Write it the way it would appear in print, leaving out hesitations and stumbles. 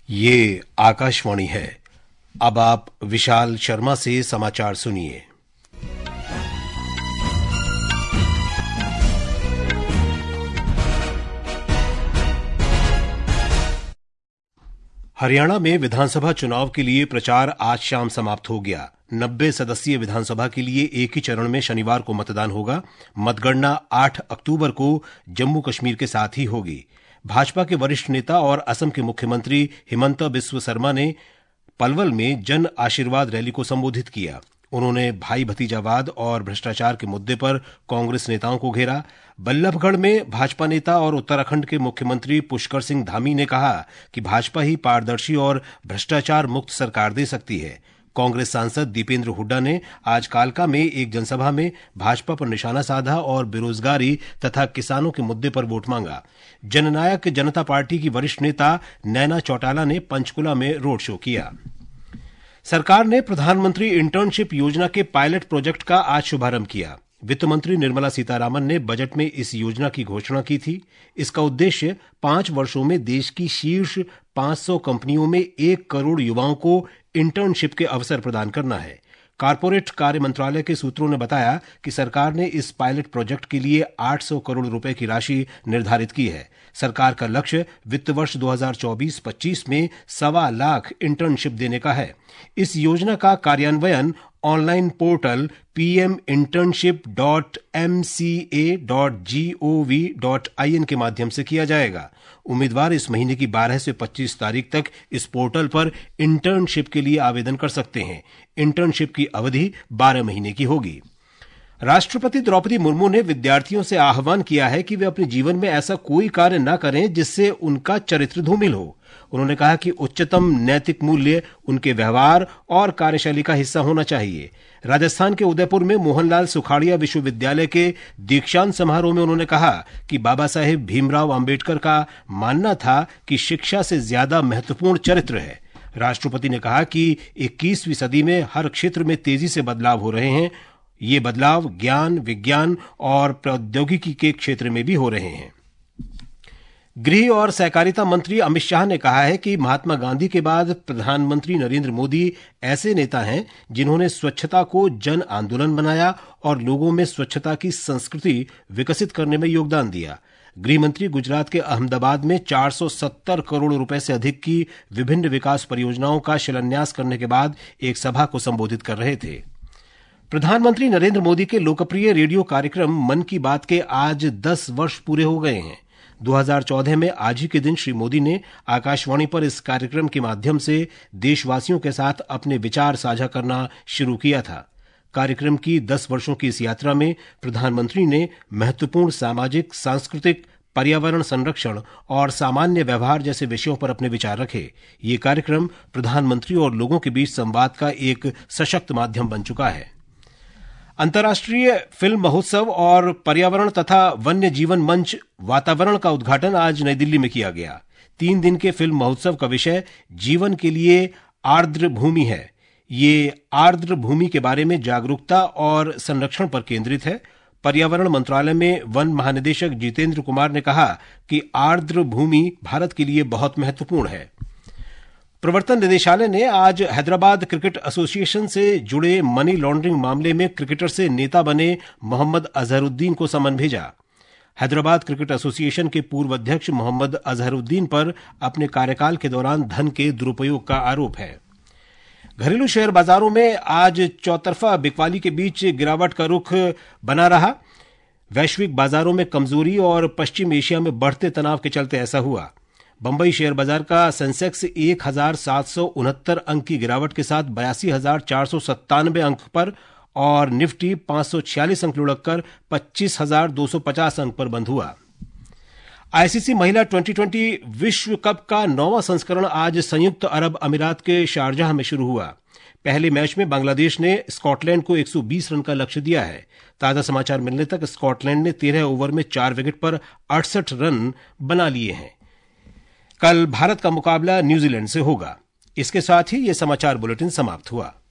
ये आकाशवाणी है। अब आप विशाल शर्मा से समाचार सुनिए। हरियाणा में विधानसभा चुनाव के लिए प्रचार आज शाम समाप्त हो गया। 90 सदस्यीय विधानसभा के लिए एक ही चरण में शनिवार को मतदान होगा। मतगणना 8 अक्टूबर को जम्मू कश्मीर के साथ ही होगी। भाजपा के वरिष्ठ नेता और असम के मुख्यमंत्री हिमंत बिस्व शर्मा ने पलवल में जन आशीर्वाद रैली को संबोधित किया। उन्होंने भाई भतीजावाद और भ्रष्टाचार के मुद्दे पर कांग्रेस नेताओं को घेरा। बल्लभगढ़ में भाजपा नेता और उत्तराखंड के मुख्यमंत्री पुष्कर सिंह धामी ने कहा कि भाजपा ही पारदर्शी और भ्रष्टाचार मुक्त सरकार दे सकती है। कांग्रेस सांसद दीपेंद्र हुड्डा ने आज कालका में एक जनसभा में भाजपा पर निशाना साधा और बेरोजगारी तथा किसानों के मुद्दे पर वोट मांगा। जननायक जनता पार्टी की वरिष्ठ नेता नैना चौटाला ने पंचकुला में रोड शो किया। सरकार ने प्रधानमंत्री इंटर्नशिप योजना के पायलट प्रोजेक्ट का आज शुभारंभ किया। वित्त मंत्री निर्मला सीतारामन ने बजट में इस योजना की घोषणा की थी। इसका उद्देश्य 5 वर्षों में देश की शीर्ष 500 कंपनियों में 1 करोड़ युवाओं को इंटर्नशिप के अवसर प्रदान करना है। कारपोरेट कार्य मंत्रालय के सूत्रों ने बताया कि सरकार ने इस पायलट प्रोजेक्ट के लिए 800 करोड़ रुपए की राशि निर्धारित की है। सरकार का लक्ष्य वित्त वर्ष 2024-25 में 1.25 लाख इंटर्नशिप देने का है। इस योजना का कार्यान्वयन ऑनलाइन पोर्टल pminternship.mca.gov.in के माध्यम से किया जाएगा। उम्मीदवार इस महीने की 12 से 25 तारीख तक इस पोर्टल पर इंटर्नशिप के लिए आवेदन कर सकते हैं। इंटर्नशिप की अवधि 12 महीने की होगी। राष्ट्रपति द्रौपदी मुर्मू ने विद्यार्थियों से आह्वान किया है कि वे अपने जीवन में ऐसा कोई कार्य न करें जिससे उनका चरित्र धूमिल हो। उन्होंने कहा कि उच्चतम नैतिक मूल्य उनके व्यवहार और कार्यशैली का हिस्सा होना चाहिए। राजस्थान के उदयपुर में मोहनलाल सुखाड़िया विश्वविद्यालय के दीक्षांत समारोह में उन्होंने कहा कि बाबा साहेब भीमराव अंबेडकर का मानना था कि शिक्षा से ज्यादा महत्वपूर्ण चरित्र है। राष्ट्रपति ने कहा कि 21वीं सदी में हर क्षेत्र में तेजी से बदलाव हो रहे हैं। ये बदलाव ज्ञान, विज्ञान और प्रौद्योगिकी के क्षेत्र में भी हो रहे हैं। गृह और सहकारिता मंत्री अमित शाह ने कहा है कि महात्मा गांधी के बाद प्रधानमंत्री नरेंद्र मोदी ऐसे नेता हैं जिन्होंने स्वच्छता को जन आंदोलन बनाया और लोगों में स्वच्छता की संस्कृति विकसित करने में योगदान दिया। गृह मंत्री गुजरात के अहमदाबाद में 470 करोड़ रुपए से अधिक की विभिन्न विकास परियोजनाओं का शिलान्यास करने के बाद एक सभा को संबोधित कर रहे थे। प्रधानमंत्री नरेंद्र मोदी के लोकप्रिय रेडियो कार्यक्रम मन की बात के आज 10 वर्ष पूरे हो गए हैं। 2014 में आज ही के दिन श्री मोदी ने आकाशवाणी पर इस कार्यक्रम के माध्यम से देशवासियों के साथ अपने विचार साझा करना शुरू किया था। कार्यक्रम की 10 वर्षों की इस यात्रा में प्रधानमंत्री ने महत्वपूर्ण सामाजिक, सांस्कृतिक, पर्यावरण संरक्षण और सामान्य व्यवहार जैसे विषयों पर अपने विचार रखे। ये कार्यक्रम प्रधानमंत्री और लोगों के बीच संवाद का एक सशक्त माध्यम बन चुका है। अंतर्राष्ट्रीय फिल्म महोत्सव और पर्यावरण तथा वन्य जीवन मंच वातावरण का उद्घाटन आज नई दिल्ली में किया गया। 3 दिन के फिल्म महोत्सव का विषय जीवन के लिए आर्द्र भूमि है। ये आर्द्र भूमि के बारे में जागरूकता और संरक्षण पर केंद्रित है। पर्यावरण मंत्रालय में वन महानिदेशक जितेंद्र कुमार ने कहा कि आर्द्र भूमि भारत के लिए बहुत महत्वपूर्ण है। प्रवर्तन निदेशालय ने आज हैदराबाद क्रिकेट एसोसिएशन से जुड़े मनी लॉन्ड्रिंग मामले में क्रिकेटर से नेता बने मोहम्मद अजहरुद्दीन को समन भेजा। हैदराबाद क्रिकेट एसोसिएशन के पूर्व अध्यक्ष मोहम्मद अजहरुद्दीन पर अपने कार्यकाल के दौरान धन के दुरुपयोग का आरोप है। घरेलू शेयर बाजारों में आज चौतरफा बिकवाली के बीच गिरावट का रुख बना रहा। वैश्विक बाजारों में कमजोरी और पश्चिम एशिया में बढ़ते तनाव के चलते ऐसा हुआ। बंबई शेयर बाजार का सेंसेक्स 1769 अंक की गिरावट के साथ 82,497 अंक पर और निफ्टी 546 अंक लुढ़ककर 25,250 अंक पर बंद हुआ। आईसीसी महिला 2020 विश्व कप का 9वां संस्करण आज संयुक्त अरब अमीरात के शारजाह में शुरू हुआ। पहले मैच में बांग्लादेश ने स्कॉटलैंड को 120 रन का लक्ष्य दिया है। ताजा समाचार मिलने तक स्कॉटलैंड ने 13 ओवर में 4 विकेट पर 68 रन बना लिए हैं। कल भारत का मुकाबला न्यूजीलैंड से होगा। इसके साथ ही यह समाचार बुलेटिन समाप्त हुआ।